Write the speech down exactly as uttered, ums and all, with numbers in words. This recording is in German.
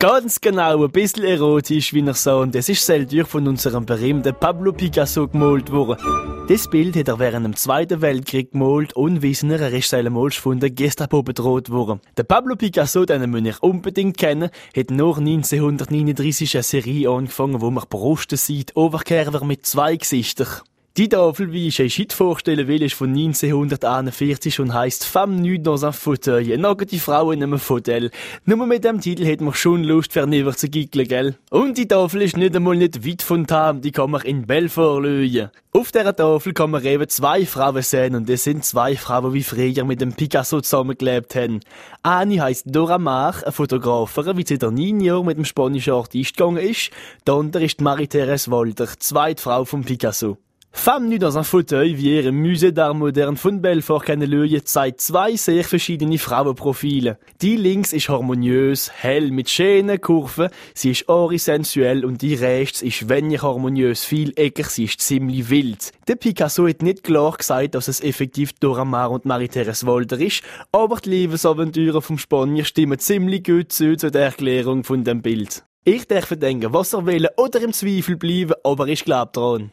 Ganz genau, ein bisschen erotisch, wie er so. Und es ist selten von unserem berühmten Pablo Picasso gemalt worden. Das Bild hat er während dem Zweiten Weltkrieg gemalt und wie er er ist seinem Malsch von der Gestapo bedroht worden. Der Pablo Picasso, den müsst ihr unbedingt kennen, hat nach neunzehnhundertneununddreißig eine Serie angefangen, wo man Brust sieht, overkehren mit zwei Gesichtern. Die Tafel, wie ich euch heute vorstellen will, ist von neunzehnhunderteinundvierzig und heisst «Femme nue dans un fauteuil», eine nackte Frau in einem Fauteuil. Nur mit dem Titel hat man schon Lust, für zu giggeln, gell? Und die Tafel ist nicht einmal nicht weit von Tam, die kann man in Belfort lösen. Auf dieser Tafel kann man eben zwei Frauen sehen und das sind zwei Frauen, wie früher mit dem Picasso zusammengelebt haben. Eine heisst Dora Maar, eine Fotografin, wie sie seit neun Jahren mit dem spanischen Artist gegangen ist. Die andere ist Marie-Thérèse Walter, die zweite Frau von Picasso. Femme nue dans un fauteuil, wie ihr im Musée d'Art Moderne von Belfort kennenlernen, zeigt zwei sehr verschiedene Frauenprofile. Die links ist harmoniös, hell mit schönen Kurven, sie ist orisensuell und die rechts ist wenig harmoniös, vieleckig, sie ist ziemlich wild. Der Picasso hat nicht klar gesagt, dass es effektiv Dora Maar und Marie-Thérèse Walter ist, aber die Lebensabenteuer vom Spanier stimmen ziemlich gut zu der Erklärung von dem Bild. Ich darf denken, was er will oder im Zweifel bleiben, aber ich glaube dran.